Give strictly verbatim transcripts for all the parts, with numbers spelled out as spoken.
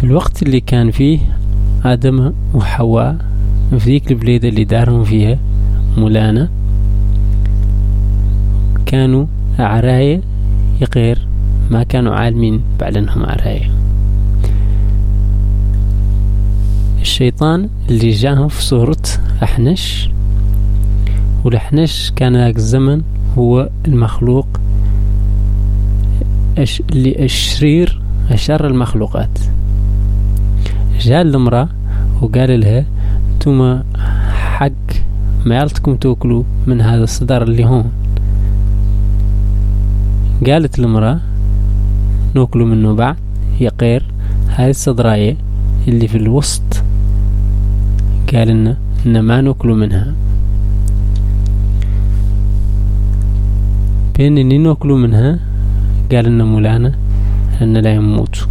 الوقت اللي كان فيه آدم وحواء في ذيك البليدة اللي دارهم فيها مولانا، كانوا عراية يغير، ما كانوا عالمين بعد انهم عراية. الشيطان اللي جاهم في صورة أحنش، والأحنش كان ذاك الزمن هو المخلوق اللي الشرير أشر المخلوقات. جاء المرأة وقال لها انتم حق ما يلتكم تأكلوا من هذا الصدر اللي هون. قالت المرأة نأكلوا منه بعد يقير هذه الصدراية اللي في الوسط، قال لنا إن ما نأكلوا منها، بين إني نأكلوا منها قال لنا مولانا أن لا يموتوا.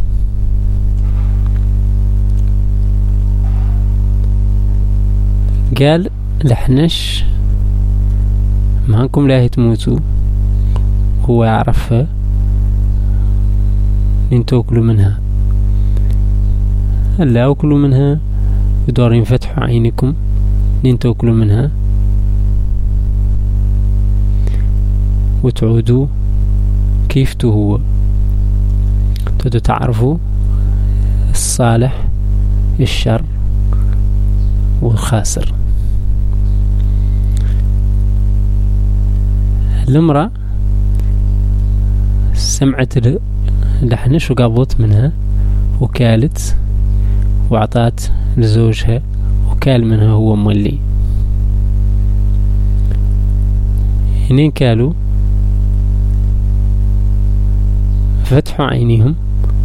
قال لحنش ما انكم لا تموتوا، هو يعرفها من تأكلوا منها، لا أكلوا منها بدور ينفتحوا عينكم لين تأكلوا منها وتعودوا كيف هو تدو تعرفوا الصالح الشر والخاسر. المرأة سمعت لحنش وقابضت منها وكالت وعطات لزوجها وكال منها هو مولي. هنين كالوا فتحوا عينيهم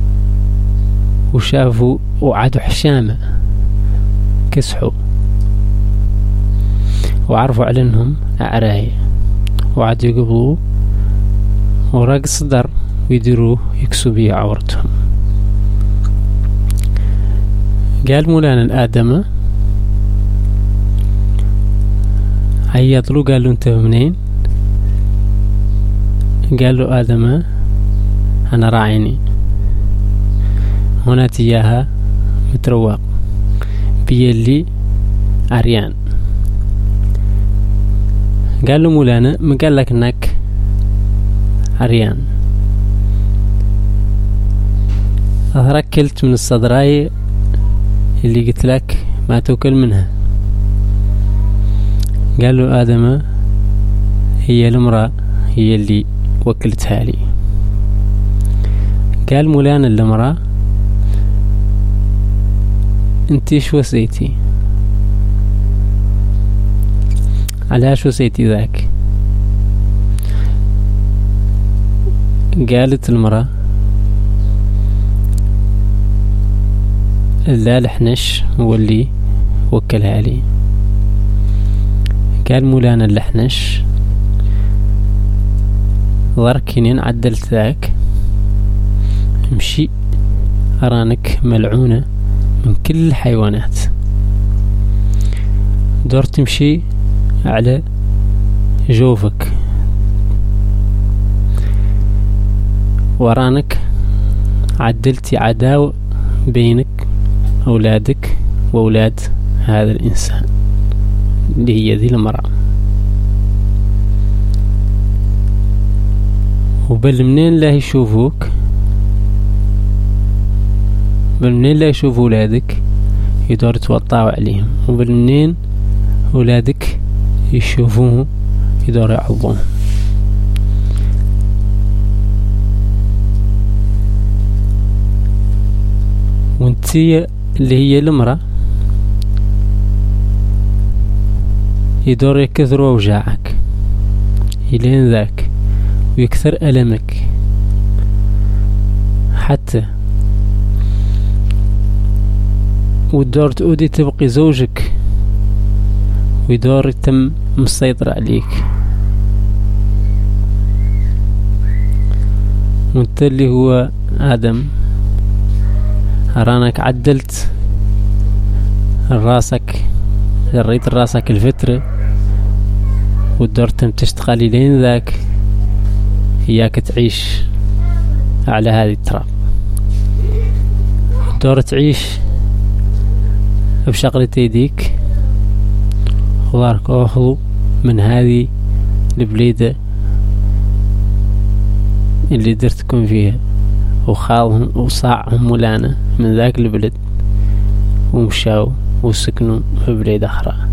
وشافوا وعادوا حشامة كسحوا وعرفوا على انهم عراية، وعادوا يقبضوا وراق الصدر ويديروه يكسوا بيه عورتهم. قال مولانا الآدم عيط له، قال له انت منين؟ قال له آدم أنا راعيني هنا تياها متروق بيلي عريان. قال له مولانا من قال لك انك عريان؟ أتركلت من الصدراي اللي قلت لك ما تأكل منها. قال له آدم هي المرأة هي اللي وكلتها لي. قال مولانا المرأة انتي شو وسيتي؟ على شو وسيتي ذاك؟ قالت المرأة لا لحنش هو اللي وكلها لي. قال مولانا اللحنش ضركنين عدلت ذاك امشي أرانك ملعونة من كل الحيوانات، دور تمشي على جوفك ورانك عدلتي عداوة بينك أولادك وأولاد هذا الإنسان اللي هي ذي المرأة. وبل منين لا يشوفوك، بل منين لا يشوفوا أولادك يدور توطعوا عليهم، وبل منين أولادك يشوفوه يدور يعضوهم. وانتي اللي هي المرأة يدور يكثر وجعك إلين ذاك ويكثر ألمك حتى والدور تؤدي تبقي زوجك ويدور يتم مسيطر عليك، وانت اللي هو آدم أرانك عدلت راسك جريت راسك الفترة والدور تم تشتغلي لين ذاك إياك تعيش على هذه التراب. دور تعيش بشغلة ايديك، وضارك اخذوا من هذه البليدة اللي درتكم فيها، وخالهم وصاعهم ولانا من ذاك البلد ومشاو وسكنوا في بلاد اخرى.